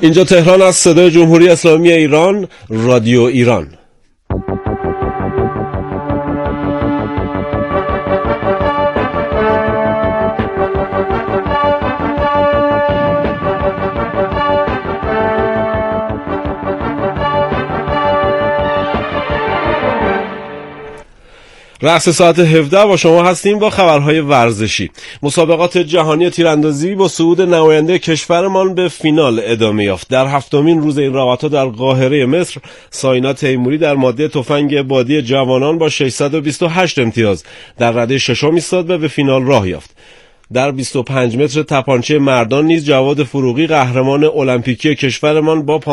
اینجا تهران است، صدای جمهوری اسلامی ایران، رادیو ایران. رأس ساعت 17 با شما هستیم با خبرهای ورزشی. مسابقات جهانی تیراندازی با صعود نماینده کشورمان به فینال ادامه یافت. در هفتمین روز این رقابت‌ها در قاهره مصر، ساینا تیموری در ماده تفنگ بادی جوانان با 628 امتیاز در رده ششم ایستاد و به فینال راه یافت. در 25 متر تپانچه مردان نیز جواد فروغی قهرمان المپیکی کشورمان با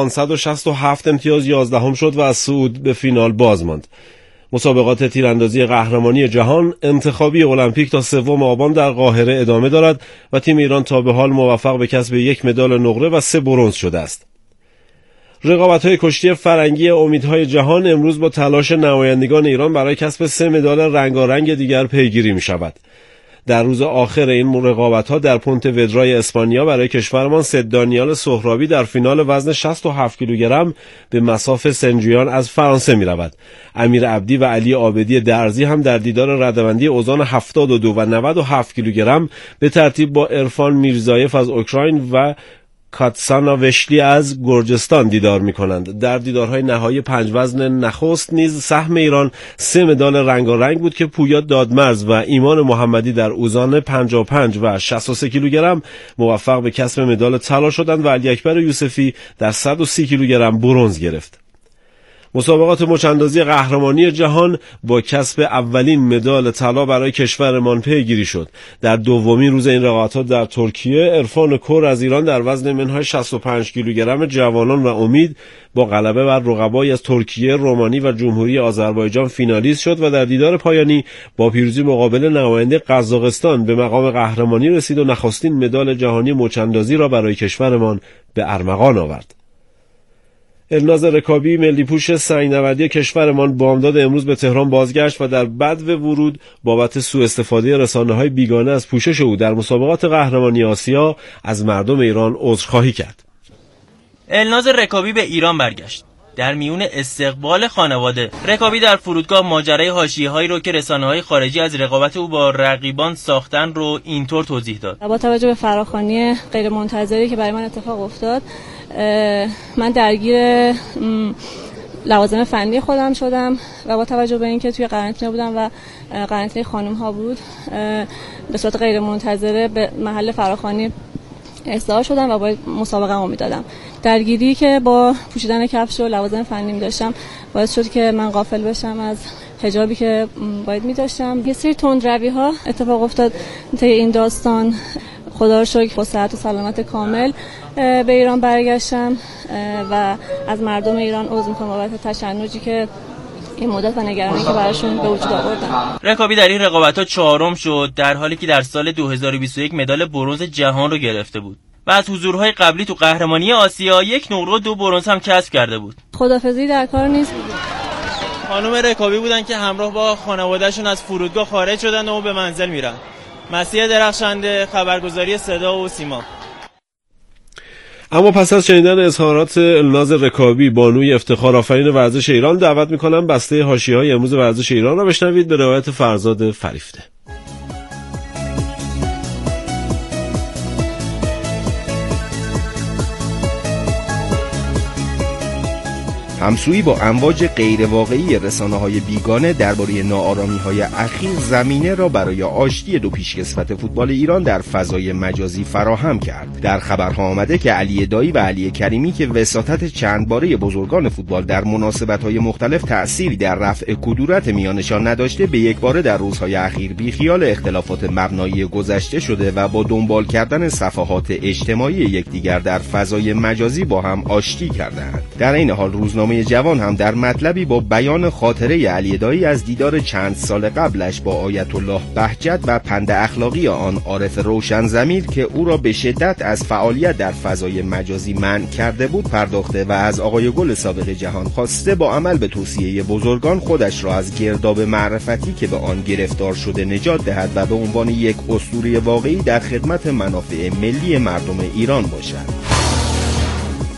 567 امتیاز 11ام شد و از صعود به فینال باز ماند. مسابقات تیراندازی قهرمانی جهان انتخابی المپیک تا 3 آبان در قاهره ادامه دارد و تیم ایران تا به حال موفق به کسب 1 مدال نقره و 3 برنز شده است. رقابت‌های کشتی فرنگی امیدهای جهان امروز با تلاش نمایندگان ایران برای کسب 3 مدال رنگارنگ دیگر پیگیری می‌شود. در روز آخر این رقابت‌ها در پونت ودرای اسپانیا برای کشورمان سید دانیال سهرابی در فینال وزن 67 کیلوگرم به مصاف سنجیان از فرانسه می‌رود. امیر عبدی و علی عابدی درزی هم در دیدار رده‌بندی اوزان 72 و 97 کیلوگرم به ترتیب با عرفان میرزایف از اوکراین و کاتسانا وشلی از گرجستان دیدار می‌کنند. در دیدارهای نهایی 5 وزن نخست نیز سهم ایران 3 مدال رنگارنگ بود که پویا دادمرز و ایمان محمدی در اوزان 55 و 63 کیلوگرم موفق به کسب مدال طلا شدند و علی اکبر یوسفی در 130 کیلوگرم برنز گرفت. مسابقات مچاندازی قهرمانی جهان با کسب اولین مدال طلا برای کشورمان پیگیری شد. در دومین روز این رقابت‌ها در ترکیه، عرفان کور از ایران در وزن منهای 65 کیلوگرم جوانان و امید با غلبه بر رقبای از ترکیه، رومانی و جمهوری آذربایجان فینالیست شد و در دیدار پایانی با پیروزی مقابل نماینده قزاقستان به مقام قهرمانی رسید و نخستین مدال جهانی مچاندازی را برای کشورمان به ارمغان آورد. الناز رکابی ملی پوش سنگ‌نوردی کشورمان بامداد امروز به تهران بازگشت و در بدو ورود بابت سوء استفاده رسانه‌های بیگانه از پوشش او در مسابقات قهرمانی آسیا از مردم ایران عذرخواهی کرد. الناز رکابی به ایران برگشت. در میون استقبال خانواده، رکابی در فرودگاه ماجرای حاشیه‌هایی رو که رسانه‌های خارجی از رقابت او با رقیبان ساختن رو اینطور توضیح داد. با توجه به فراخوانی غیرمنتظری که برای من اتفاق افتاد، من درگیر لوازم فنی خودم شدم و با توجه به اینکه توی قرنطینه بودم و قرنطینه خانم‌ها بود، به صورت غیرمنتظره به محل فراخوانی احضار شدم و باید مسابقه میدادم. درگیری که با پوشیدن کفش و لوازم فنی می داشتم باعث شد که من غافل بشم از حجابی که باید می داشتم. یه سری تندروی ها اتفاق افتاد طی این داستان. خدا رو شکر با صحت و سلامت کامل به ایران برگشتم و از مردم ایران عذر میخوام بابت تشنجی که این مدت و نگرانی که براشون به وجود آوردم. رکابی در این رقابت‌ها 4م شد، در حالی که در سال 2021 مدال برنز جهان رو گرفته بود و از حضورهای قبلی تو قهرمانی آسیا 1 نقره و 2 برنز هم کسب کرده بود. خدافظی در کار نیست. خانم رکابی بودن که همراه با خانواده‌شون از فرودگاه خارج شدن و به منزل میرن. مسیح درخشنده، خبرگزاری صدا و سیما. اما پس از شنیدن اظهارات الناز رکابی، بانوی افتخار آفرین ورزش ایران، دعوت می‌کنم بسته حاشیه‌های امروز ورزش ایران را بشنوید به روایت فرزاد فریفته. همسویی با امواج غیرواقعی رسانه‌های بیگانه درباره ناآرامی‌های اخیر زمینه را برای آشتی دو پیشکسوت فوتبال ایران در فضای مجازی فراهم کرد. در خبرها آمده که علی دایی و علی کریمی که وساطت چند باره بزرگان فوتبال در مناسبت‌های مختلف تأثیری در رفع کدورت میانشان نداشته، به یک باره در روزهای اخیر بیخیال اختلافات مبنایی گذشته شده و با دنبال کردن صفحات اجتماعی یکدیگر در فضای مجازی با هم آشتی کردند. در این حال روزنامه جوان هم در مطلبی با بیان خاطره علی دایی از دیدار چند سال قبلش با آیت الله بهجت و پند اخلاقی آن عارف روشن ضمیر که او را به شدت از فعالیت در فضای مجازی منع کرده بود پرداخته و از آقای گل سابق جهان خواسته با عمل به توصیه بزرگان خودش را از گرداب معرفتی که به آن گرفتار شده نجات دهد و به عنوان یک اسطوره واقعی در خدمت منافع ملی مردم ایران باشد.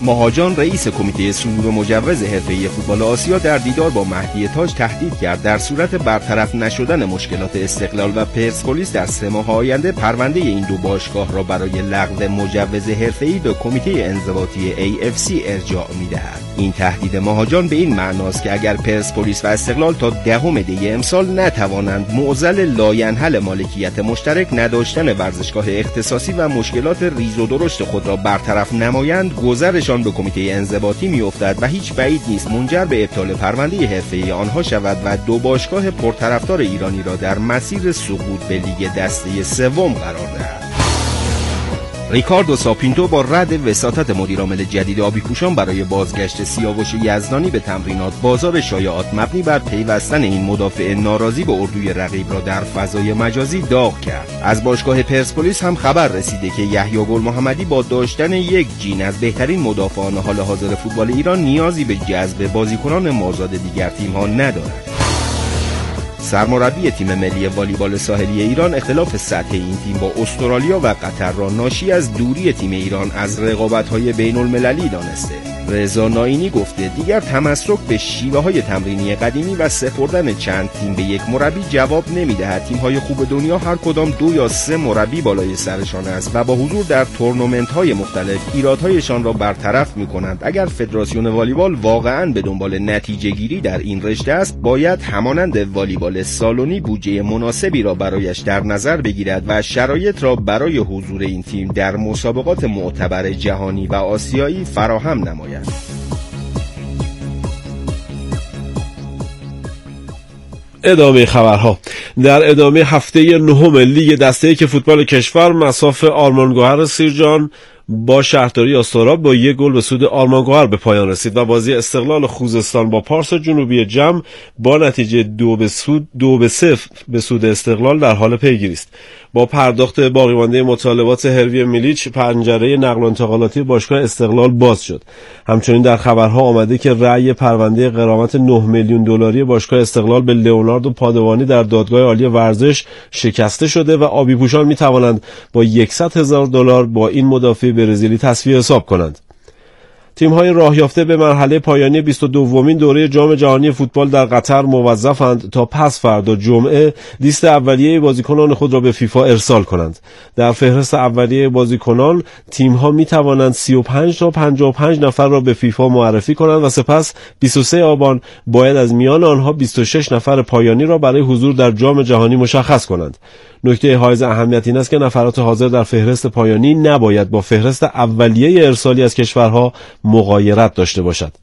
مهاجان رئیس کمیته صدور مجوز حرفه‌ای فوتبال آسیا در دیدار با مهدی تاج تهدید کرد در صورت برطرف نشدن مشکلات استقلال و پرسپولیس در 3 ماه آینده پرونده این دو باشگاه را برای لغو مجوز حرفه‌ای به کمیته انضباطی AFC ارجاع می‌دهد. این تهدید مهاجان به این معناست که اگر پرسپولیس و استقلال تا 10 دی امسال نتوانند معضل لاینحل مالکیت مشترک، نداشتن ورزشگاه اختصاصی و مشکلات ریز و درشت خود را برطرف نمایند، گذرشان به کمیته انضباطی میافتد و هیچ بعید نیست منجر به ابطال پرونده حرفه‌ای آنها شود و دو باشگاه پرطرفدار ایرانی را در مسیر سقوط به لیگ دسته سوم قرار دهد. ریکاردو ساپینتو با رد وساطت مدیرعامل جدید آبیپوشان برای بازگشت سیاوش یزدانی به تمرینات، بازار شایعات مبنی بر پیوستن این مدافع ناراضی به اردوی رقیب را در فضای مجازی داغ کرد. از باشگاه پرسپولیس هم خبر رسیده که یحیی گل محمدی با داشتن یک جین از بهترین مدافعان حال حاضر فوتبال ایران نیازی به جذب بازیکنان مازاد دیگر تیم‌ها ندارد. سرمربی تیم ملی والیبال ساحلی ایران اختلاف سطح این تیم با استرالیا و قطر را ناشی از دوری تیم ایران از رقابت‌های بین‌المللی دانسته. رضا ناینی گفته دیگر تمسک به شیوه‌های تمرینی قدیمی و سپردن چند تیم به یک مربی جواب نمی‌دهد. تیم‌های خوب دنیا هر کدام 2 یا 3 مربی بالای سرشان است و با حضور در تورنمنت‌های مختلف ایرادهایشان را برطرف می‌کنند. اگر فدراسیون والیبال واقعاً به دنبال نتیجه‌گیری در این رشته است، باید همانند والیبال سالونی بودجه مناسبی را برایش در نظر بگیرد و شرایط را برای حضور این تیم در مسابقات معتبر جهانی و آسیایی فراهم نماید. ادامه خبرها. در ادامه هفته 9 لیگ دسته یک فوتبال کشور، مصاف آرمانگوهر سیرجان با شهرداری آستاراب با 1 گل به سود آرمانگوهر به پایان رسید و بازی استقلال خوزستان با پارس جنوبی جم با نتیجه 2-0 به سود استقلال در حال پیگیری است. با پرداخت باقی مانده مطالبات هروی میلیچ، پنجره نقل و انتقالاتی باشگاه استقلال باز شد. همچنین در خبرها آمده که رأی پرونده غرامت 9 میلیون دلاری باشگاه استقلال به لئوناردو پادوانی در دادگاه عالی ورزش شکسته شده و آبیپوشان می توانند با $100,000 با این مدافع برزیلی تسویه حساب کنند. تیم‌های راه یافته به مرحله پایانی 22مین دوره جام جهانی فوتبال در قطر موظفند تا پس فردا جمعه لیست اولیه بازیکنان خود را به فیفا ارسال کنند. در فهرست اولیه بازیکنان، تیم‌ها می‌توانند 35 تا 55 نفر را به فیفا معرفی کنند و سپس 23 آبان باید از میان آنها 26 نفر پایانی را برای حضور در جام جهانی مشخص کنند. نکته حائز اهمیت این است که نفرات حاضر در فهرست پایانی نباید با فهرست اولیه ارسالی از کشورها مغایرت داشته باشد.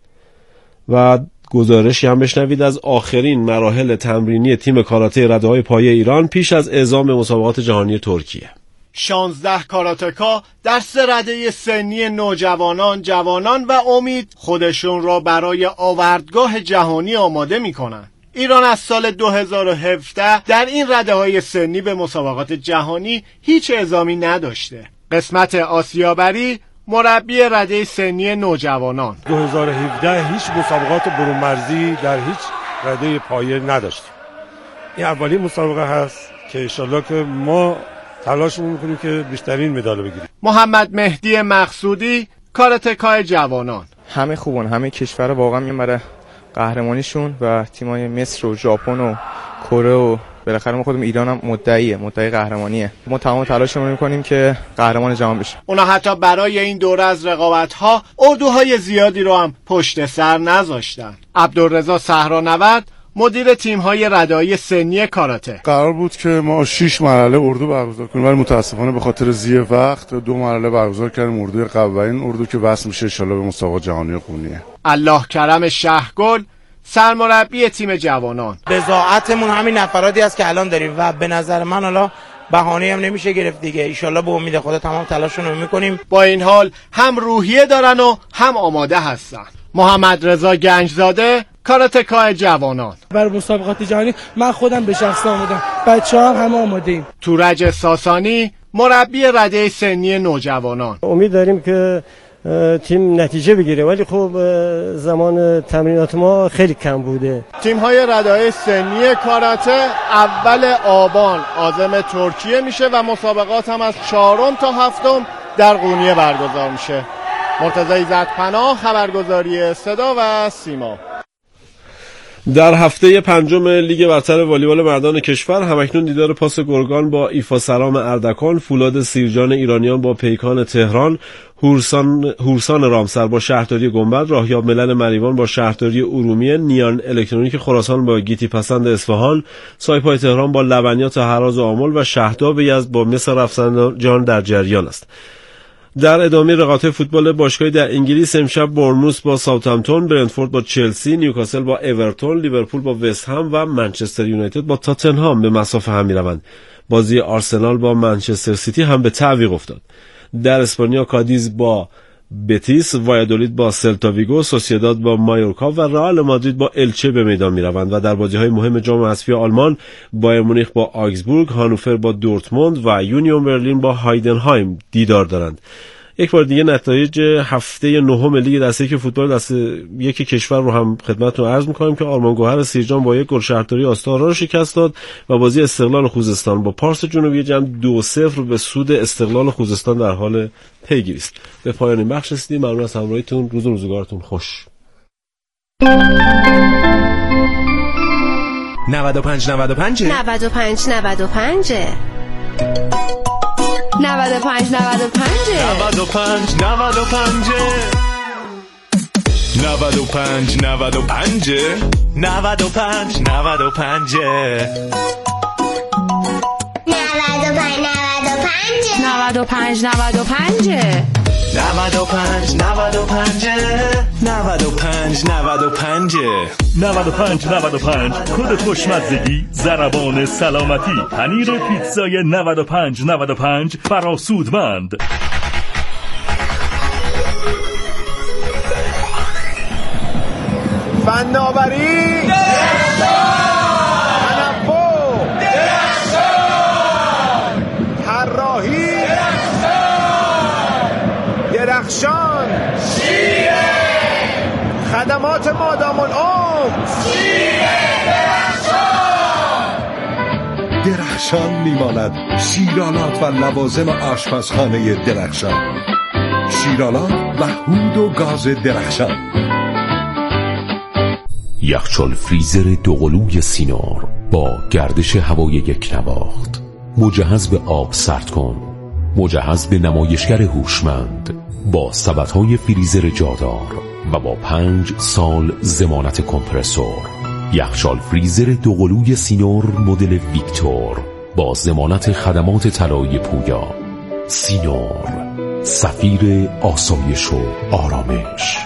و گزارشی هم بشنوید از آخرین مراحل تمرینی تیم کاراته رده‌های پایه ایران پیش از اعزام مسابقات جهانی ترکیه. 16 کاراتکا در 3 رده سنی نوجوانان، جوانان و امید خودشون را برای آوردگاه جهانی آماده می‌کنند. ایران از سال 2017 در این رده‌های سنی به مسابقات جهانی هیچ اعزامی نداشته. قسمت آسیابری مربی رده سنی نوجوانان 2017 هیچ مسابقات برون مرزی در هیچ رده پایه نداشتیم. این اولین مسابقه هست که انشالله که ما تلاشمون میکنیم که بیشترین مدال بگیریم. محمد مهدی مقصودی کاراتکای جوانان. همه خوبن، همه کشور واقعا میان برای قهرمانیشون و تیمای مصر و ژاپن و کره و بالاخره ما خودمون ایران هم مدعی قهرمانیه. ما تمام تلاشمون میکنیم که قهرمان جهان بشیم. اونا حتی برای این دوره از رقابت‌ها اردوهای زیادی رو هم پشت سر نذاشتن. عبدالرضا صحرانورد مدیر تیم‌های رده‌های سنی کاراته. قرار بود که ما 6 مرحله اردو برگزار کنیم ولی متاسفانه به خاطر ضیق وقت 2 مرحله برگزار کردیم. اردوی قبل و این اردو که وصل میشه ان شاءالله به مسابقات جهانی خونیه. الله کرم شهگل سرمربی تیم جوانان. بضاعتمون همین نفراتی است که الان داریم و به نظر من حالا بهانه هم نمیشه گرفت دیگه. ان شاءالله به امید خدا تمام تلاشمون رو میکنیم. با این حال هم روحیه دارن و هم آماده هستن. محمد رضا گنجزاده کاراتکای جوانان. برای مسابقات جهانی من خودم به شخص آمادم، بچه‌ها هم همه آماده ایم. تورج ساسانی مربی رده سنی نوجوانان. امید داریم که تیم نتیجه بگیره ولی خب زمان تمرینات ما خیلی کم بوده. تیم‌های رده‌های سنی کاراته اول آبان عازم ترکیه میشه و مسابقات هم از 4 تا 7 در قونیه برگزار میشه. مرتضی زدپناه، خبرگزاری صدا و سیما. در هفته پنجم لیگ برتر والیبال مردان کشور همکنون دیدار پاس گرگان با ایفا سرام اردکان، فولاد سیرجان ایرانیان با پیکان تهران، هورسان رامسر با شهرداری گنبد، راهیاب ملل مریوان با شهرداری ارومیه، نیان الکترونیک خراسان با گیتی پسند اصفهان، سایپای تهران با لبنیات هراز و آمل و شهداب یزد با مصر رفسنجان در جریان است. در ادامه رقابت فوتبال باشگاهی در انگلیس امشب بورنموث با ساوثهمپتون، برنتفورد با چلسی، نیوکاسل با اورتون، لیورپول با وست هم و منچستر یونایتد با تاتنهام به مصاف هم می‌روند. بازی آرسنال با منچستر سیتی هم به تعویق افتاد. در اسپانیا کادیز با بتیس، وایادولید با سلتا ویگو، سوسییداد با مایورکا و رئال مادرید با الچه به میدان می‌روند و در بازی‌های مهم جام حذفی آلمان بایر مونیخ با آگزبورگ، هانوفر با دورتموند و یونیون برلین با هایدنهایم دیدار دارند. یک بار دیگه نتایج هفته نهم لیگ دسته یک فوتبال دسته یک کشور رو هم خدمتتون عرض می‌کنیم که آرمان گوهر سیرجان با یک گل شهرداری آستارا رو شکست داد و بازی استقلال خوزستان با پارس جنوبی جمع 2-0 به سود استقلال خوزستان در حال پیگیری است. به پایان این بخش رسیدیم. ممنون از همراهیتون. روز و روزگارتون خوش. 95 95 95 95 95 95 95 95 95 95 95 95 95 کد خوشمزگی، ضربان سلامتی، پنیر پیتزای 95 فراسودمند. فناوری درخشان، شیره خدمات مادام العمر، شیره درخشان میماند. شیرالات و لوازم آشپزخانه درخشان، شیرالات و هود و گاز درخشان. یخچال فریزر دوقلوی سینار با گردش هوای یک نواخت، مجهز به آب سرد کن، مجهز به نمایشگر هوشمند با سبدهای فریزر جادار و با 5 سال ضمانت کمپرسور. یخچال فریزر دوقلوی سینور مدل ویکتور با ضمانت خدمات طلایی پویا. سینور، سفیر آسایش و آرامش.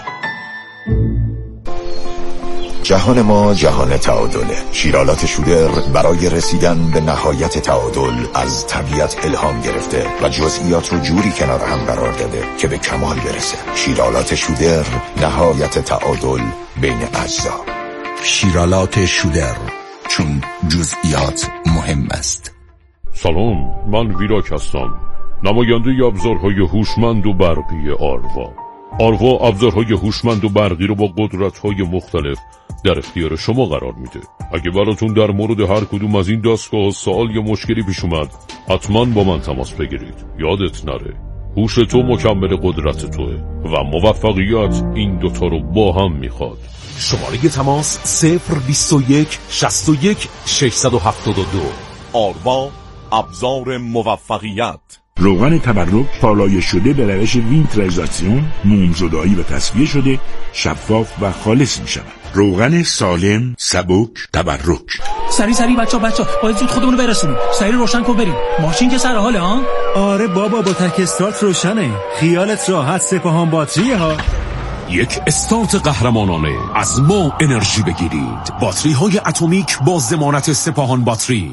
جهان ما جهان تعادله. شیرالات شودر برای رسیدن به نهایت تعادل از طبیعت الهام گرفته و جزئیات رو جوری کنار هم قرار داده که به کمال برسه. شیرالات شودر، نهایت تعادل بین اجزا. شیرالات شودر، چون جزئیات مهم است. سلام، من ویراک هستم، نماینده ابزارهای هوشمند و برقی آروا. آروا ابزارهای هوشمند و برقی رو با قدرت‌های مختلف در اختیار شما قرار میده. اگه براتون در مورد هر کدوم از این دستگاه سوال یا مشکلی پیش اومد، حتما با من تماس بگیرید. یادت نره، هوش تو مکمل قدرت توه و موفقیت این دوتا رو با هم میخواد. شماره تماس 021 61 672. آروا، ابزار موفقیت. روغن تبرک پالایش شده به روش وینتریزاسیون، مومزدایی و تصفیه شده، شفاف و خالص می شود. روغن سالم، سبک، تبرک. سری بچه باید زود خودمونو برسونیم. سری روشن کن بریم. ماشین که سر حاله ها؟ آره بابا، با تک استارت روشنه. خیالت راحت، سپاهان باتریه ها. یک استارت قهرمانانه. از ما انرژی بگیرید. باتری های اتمیک با ضمانت سپاهان باتری.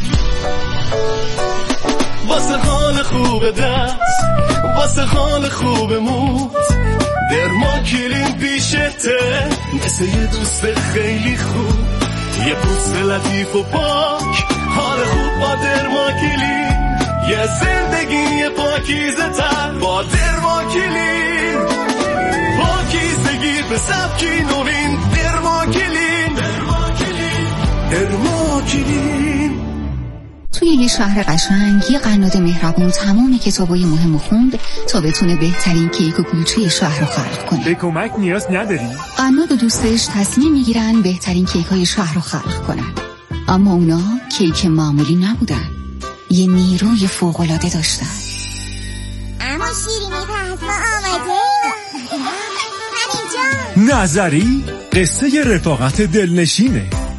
واسه حال خوب دست، واسه حال خوب موت، درماکلین پیشته مثل یه دوست خیلی خوب، یه پوست لطیف و پاک، حال خوب با درماکلین، یه زندگی یه پاکیزه تر با درماکلین، پاکیزگی به سبکی نوین. درماکلین. تو توی یه شهر قشنگ یه قناد مهربون تمام کتابای مهم خوند تا بتونه بهترین کیک و کلوچه شهر رو خلق کنه. به کمک نیاز نداری؟ قناد و دوستش تصمیم میگیرن بهترین کیک های شهر رو خلق کنن، اما اونا کیک معمولی نبودن، یه نیروی فوق‌العاده داشتن. اما شیرینی پس ما آمده همینجا. نظری قصه رفاقت دلنشینه.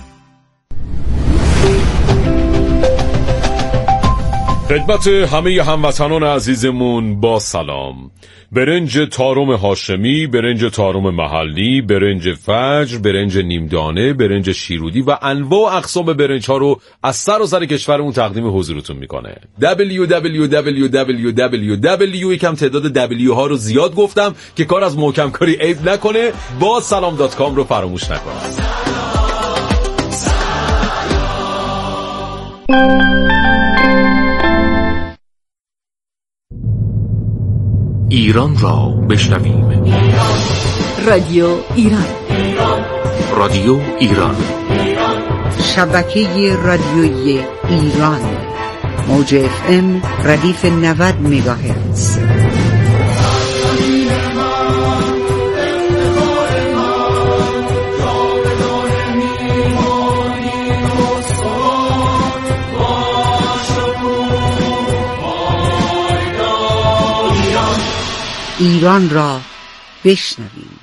خدمت همه هموطنان عزیزمون با سلام. برنج تارم هاشمی، برنج تارم محلی، برنج فجر، برنج نیمدانه، برنج شیرودی و انواع اقسام برنج ها رو از سراسر کشورمون تقدیم حضورتون میکنه. www. یکم تعداد W ها رو زیاد گفتم که کار از محکم کاری عیب نکنه. با salam.com رو فراموش نکنید. ایران را بشنویم. رادیو ایران. رادیو ایران. شبکه رادیویی ایران. موج FM ردیف 90 مگاهرتز. ایران را بشنویم.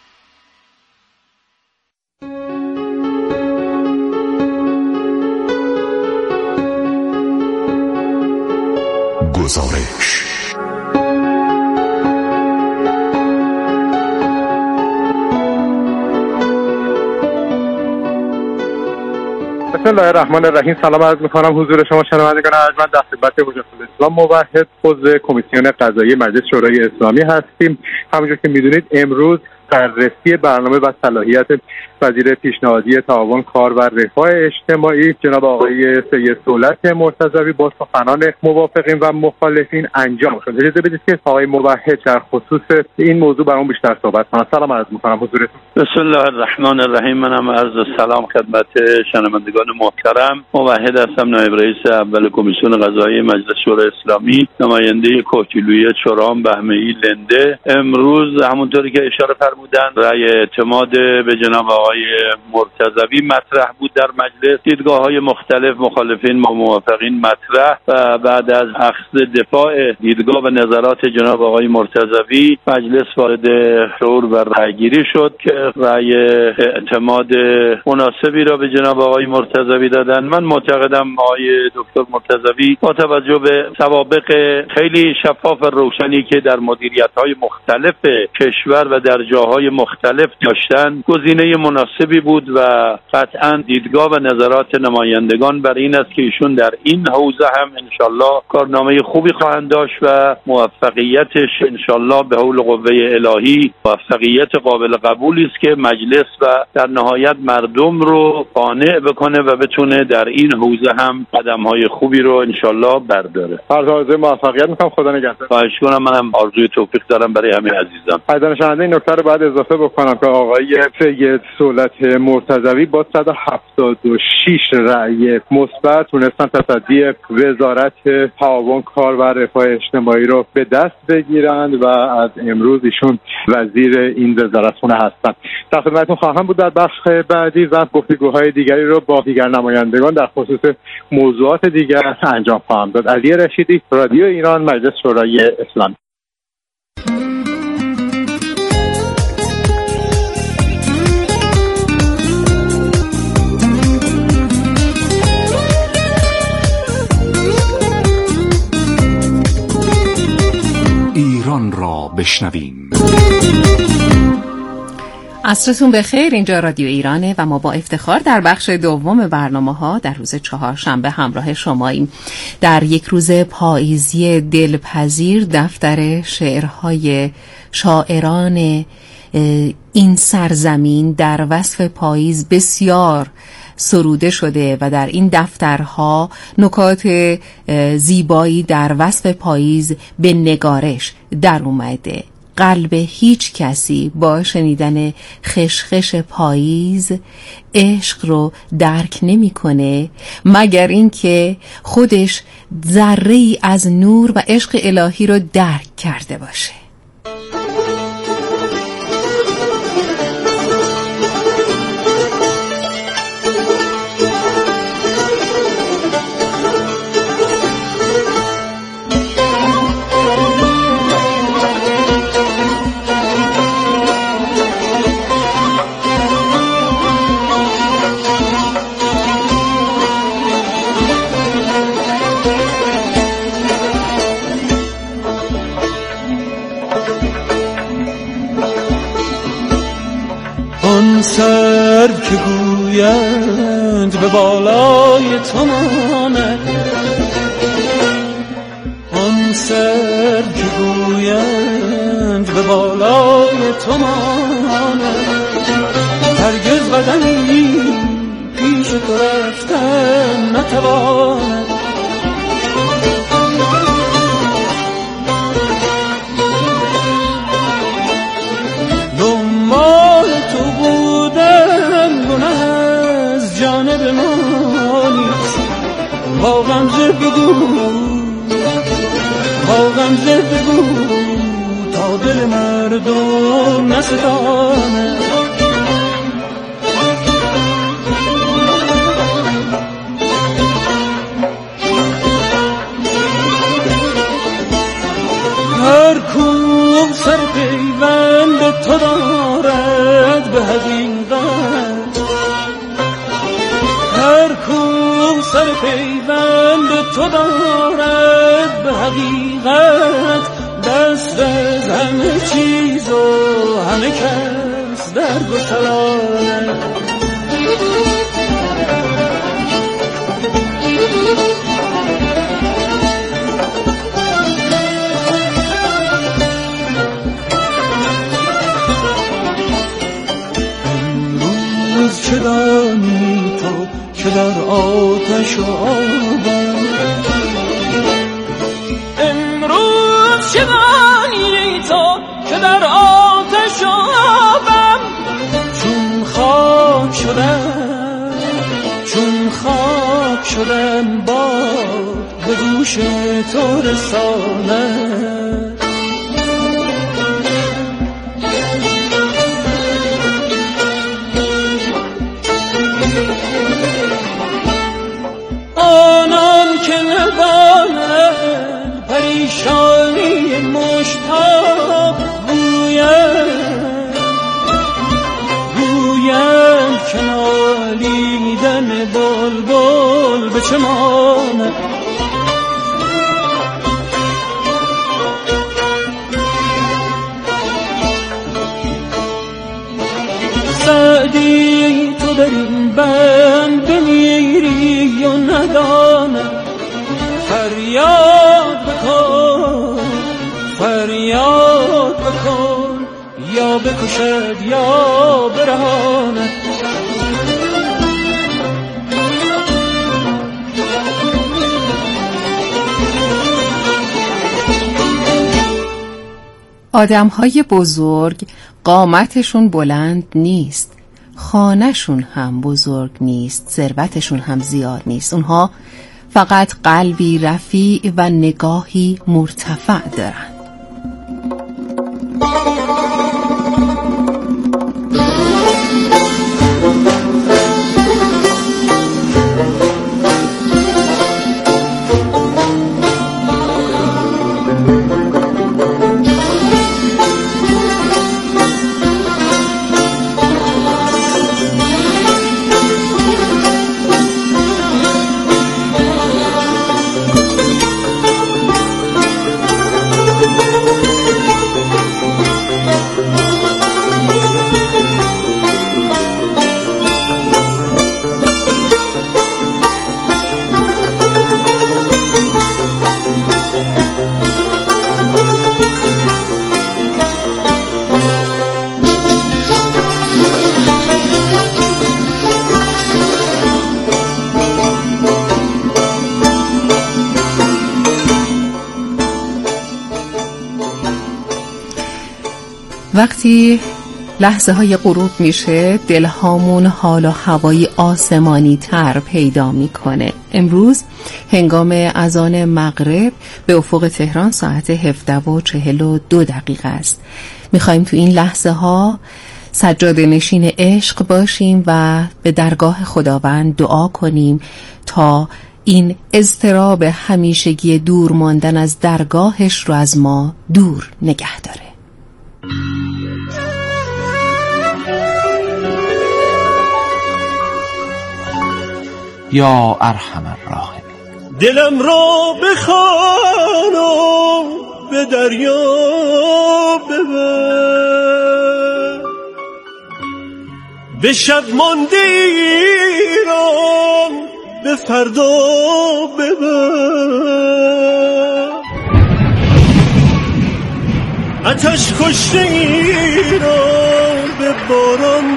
گزارش بسم الله الرحمن الرحیم. سلام عرض می‌کنم حضور شما شنوندگان ارجمند. در خدمت حجت الاسلام موحد عضو کمیسیون قضایی مجلس شورای اسلامی هستیم. همونجور که می‌دونید امروز بررسی برنامه و صلاحیت وزیر پیشنهادی تعاون کار و رفاه اجتماعی جناب آقای سید دولت مرتضوی با سخنان موافقین و مخالفین انجام شد. اجازه بدید که آقای موحد در خصوص این موضوع برام بیشتر صحبت کنم. سلام عرض می‌کنم حضورتون. بسم الله الرحمن الرحیم. منم عرض سلام خدمت شنوندگان محترم. موحد هستم، نایب رئیس اول کمیسیون قضایی مجلس شورای اسلامی، نماینده کوهگیلویه، چرام، بهمه‌ای، لنده. امروز همونطوری که اشاره فرمودن رأی اعتماد به جناب آقای مرتضوی مطرح بود در مجلس. دیدگاه‌های مختلف مخالفین و موافقین مطرح و بعد از اخذ دفاع دیدگاه و نظرات جناب آقای مرتضوی مجلس وارد شور و رأیگیری شد که رأی اعتماد مناسبی را به جناب آقای مرتضوی دادن. من معتقدم آقای دکتر مرتضوی با توجه به سوابق خیلی شفاف و روشنی که در مدیریت‌های مختلف کشور و در جاهای مختلف داشتن گزینه مناسبی بود و قطعا دیدگاه و نظرات نمایندگان بر این است که ایشون در این حوزه هم انشالله کارنامه خوبی خواهند داشت و موفقیتش انشالله به حول قوه الهی موفقیت قابل قبولی است که مجلس و در نهایت مردم رو قانع بکنه و بتونه در این حوزه هم قدم‌های خوبی رو انشالله برداره. آرزوی موفقیت می‌کنم. خدا نگهدار. خواهش کنم. منم آرزوی توفیق دارم برای همه عزیزان. دانشمندان این نکته رو بعد اضافه بکنم که آقای سید دولت مرتضوی با 176 رأی مثبت تونستن تصدی وزارت تعاون کار و رفاه اجتماعی رو به دست بگیرند و از امروز ایشون وزیر این وزارتخونه هستند. در خدمتتون خواهم بود در بخش بعدی و گفتگوهای دیگری رو با دیگر نمایندگان در خصوص موضوعات دیگر انجام خواهم داد. علی رشیدی، رادیو ایران، مجلس شورای اسلامی. ایران را بشنویم. عصرتون بخیر. اینجا رادیو ایرانه و ما با افتخار در بخش دوم برنامه‌ها در روز چهارشنبه همراه شماییم. در یک روز پاییزی دلپذیر دفتر شعرهای شاعران این سرزمین در وصف پاییز بسیار سروده شده و در این دفترها نکات زیبایی در وصف پاییز به نگارش در اومده. قلب هیچ کسی با شنیدن خشخش پاییز عشق رو درک نمی‌کنه مگر اینکه خودش ذره‌ای از نور و عشق الهی رو درک کرده باشه. سر که گویند به بالای تو ماند، آن سر که گویند به بالای تو ماند، هرگز قدمی پیش تو رفتن نتواند. با غمزه بگو تا دل مردم نستانه. هر کو سر پیوند تو دارد به حقیقت، هر کو سر پیوند تو دارد به حقیقت، دست از همه چیز و همه کس در گسلانه. امروز چه دانی تو که در آتش و آبم، امروز چه دانی تو که در آتش و آبم، چون خاک شدن باد به گوش تو رساند. آنان که ندانند پریشانی مشتاق، گویند که نالیدن بلبل به چه ماند. سعدی تو در این بند بمیری و ندانم، فریاد بکن یا بکشد یا برهاند. آدم‌های بزرگ قامتشون بلند نیست، خانه‌شون هم بزرگ نیست، ثروتشون هم زیاد نیست. اونها فقط قلبی رفیع و نگاهی مرتفع دارند. وقتی لحظه های غروب میشه دلهامون حال و هوایی آسمانی تر پیدا میکنه. امروز هنگام اذان مغرب به افق تهران ساعت 17:42 است. میخوایم تو این لحظه ها سجاده نشین عشق باشیم و به درگاه خداوند دعا کنیم تا این اضطراب همیشگی دور ماندن از درگاهش رو از ما دور نگه داره. یا ارحم الراحمین. دلم را بخوان و به دریا ببر، به شب مانده ایران به فردا ببر، آتش کشته ایران به باران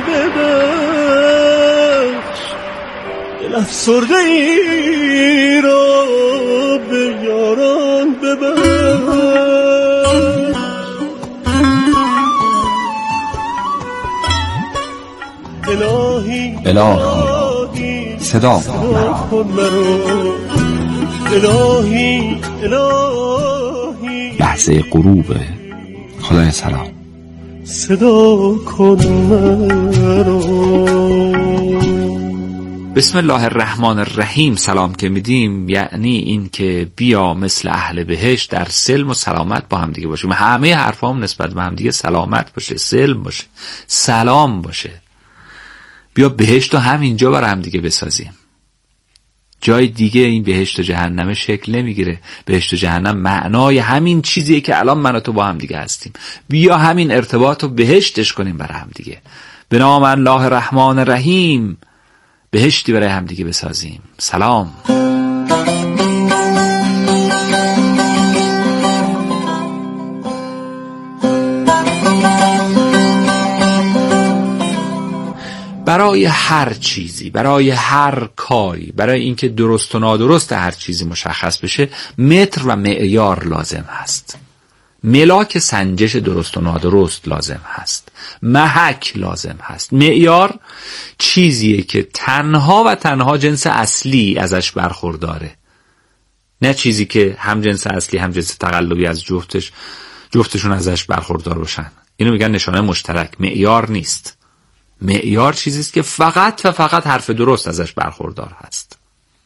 ببخش، دل افسرده ای را به یاران ببخش. الهی صدا کن مرا، الهی لحظه غروب. خدای سلام صدا کن مرا. بسم الله الرحمن الرحیم. سلام که میدیم یعنی این که بیا مثل اهل بهشت در سلم و سلامت با هم دیگه باشیم. همه حرفام نسبت به هم دیگه سلامت باشه، سلم باشه، سلام باشه. بیا بهشت رو همینجا برای هم دیگه بسازیم. جای دیگه این بهشت و جهنم شکل نمیگیره. بهشت و جهنم معنای همین چیزیه که الان من و تو با هم دیگه هستیم. بیا همین ارتباط رو بهشتش کنیم برای هم دیگه. به نام الله الرحمن الرحیم بهشتی برای هم دیگه بسازیم. سلام. برای هر چیزی، برای هر کاری، برای اینکه درست و نادرست هر چیزی مشخص بشه متر و معیار لازم هست. ملاک سنجش درست و نادرست لازم هست. محک لازم هست. معیار چیزیه که تنها و تنها جنس اصلی ازش برخورداره، نه چیزی که هم جنس اصلی هم جنس تقلبی از جفتشون ازش برخوردار باشن. اینو میگن نشانه مشترک. معیار نیست. معیار چیزیست که فقط و فقط حرف درست ازش برخوردار هست.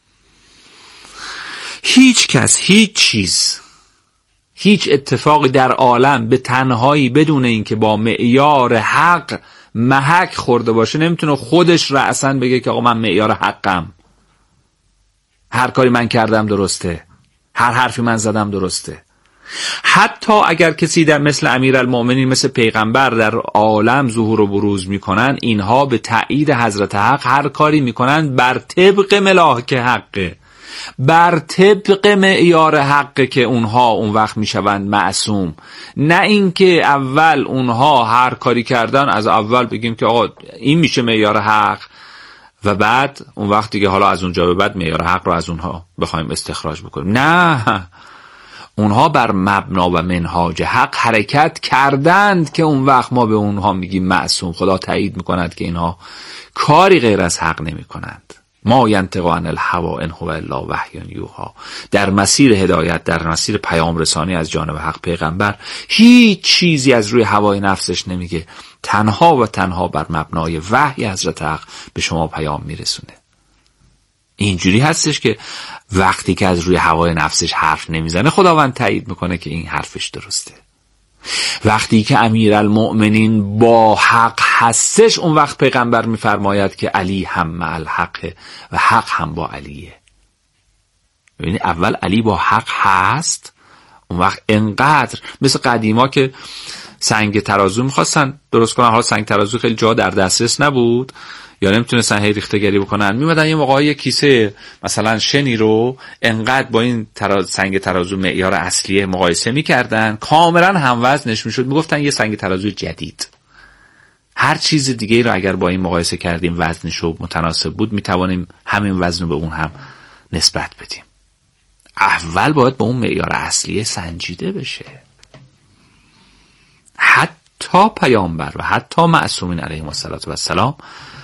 هیچ کس، هیچ چیز، هیچ اتفاقی در عالم به تنهایی بدون اینکه با معیار حق محک خورده باشه نمیتونه خودش رأساً بگه که آقا من معیار حقم، هر کاری من کردم درسته، هر حرفی من زدم درسته. حتی اگر کسی در مثل امیرالمؤمنین، مثل پیغمبر در عالم ظهور و بروز میکنن، اینها به تایید حضرت حق هر کاری میکنن بر طبق ملاک حقه، بر طبق معیار حقه که اونها اون وقت میشوند معصوم. نه اینکه اول اونها هر کاری کردن از اول بگیم که آقا این میشه معیار حق و بعد اون وقت دیگه حالا از اونجا به بعد معیار حق رو از اونها بخوایم استخراج بکنیم. نه، اونها بر مبنا و منهاج حق حرکت کردند که اون وقت ما به اونها میگیم معصوم. خدا تایید میکند که اینها کاری غیر از حق نمی کنند. ما ینطق عن الهوی ان هو الا وحی یوحی. در مسیر هدایت، در مسیر پیام رسانی از جانب حق پیغمبر هیچ چیزی از روی هوای نفسش نمیگه، تنها و تنها بر مبنای وحی حضرت حق به شما پیام میرسونه. اینجوری هستش که وقتی که از روی هوای نفسش حرف نمیزنه خداوند تایید میکنه که این حرفش درسته. وقتی که امیرالمؤمنین با حق هستش اون وقت پیغمبر میفرماید که علی هم مع الحق و حق هم با علیه. ببینید اول علی با حق هست، اون وقت انقدر مثل قدیما که سنگ ترازو میخواستن درست کنن، حالا سنگ ترازو خیلی جا در دسترس نبود یا نمیتونستن هی ریختگری بکنن، میمدن یه موقع یه کیسه مثلا شنی رو انقدر با این سنگ ترازو معیار اصلیه مقایسه میکردن، کاملا هم وزنش میشد، میگفتن یه سنگ ترازو جدید. هر چیز دیگه رو اگر با این مقایسه کردیم وزنش رو متناسب بود میتوانیم همین وزن رو به اون هم نسبت بدیم. اول باید با اون معیار اصلیه سنجیده بشه. حتی حتی پیامبر و حتی معصومین علیهم السلام